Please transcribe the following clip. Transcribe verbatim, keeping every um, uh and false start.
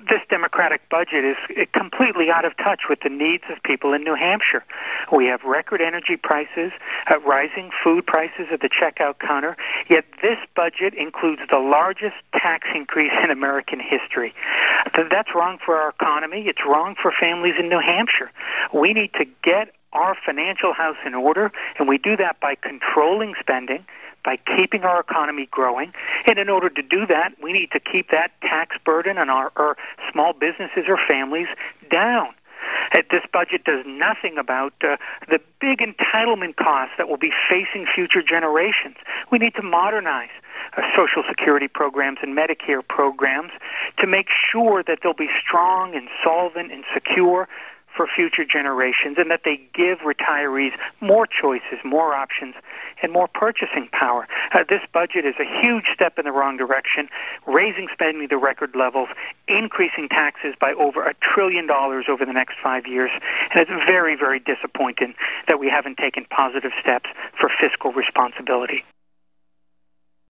this Democratic budget is completely out of touch with the needs of people in New Hampshire. We have record energy prices, uh, rising food prices at the checkout counter, yet this budget includes the largest tax increase in American history. That's wrong for our economy. It's wrong for families in New Hampshire. We need to get our financial house in order, and we do that by controlling spending, by keeping our economy growing. And in order to do that, we need to keep that tax burden on our, our small businesses or families down. Uh, This budget does nothing about uh, the big entitlement costs that will be facing future generations. We need to modernize uh, Social Security programs and Medicare programs to make sure that they'll be strong and solvent and secure for future generations, and that they give retirees more choices, more options, and more purchasing power. Uh, this budget is a huge step in the wrong direction, raising spending to record levels, increasing taxes by over a trillion dollars over the next five years, and it's very, very disappointing that we haven't taken positive steps for fiscal responsibility.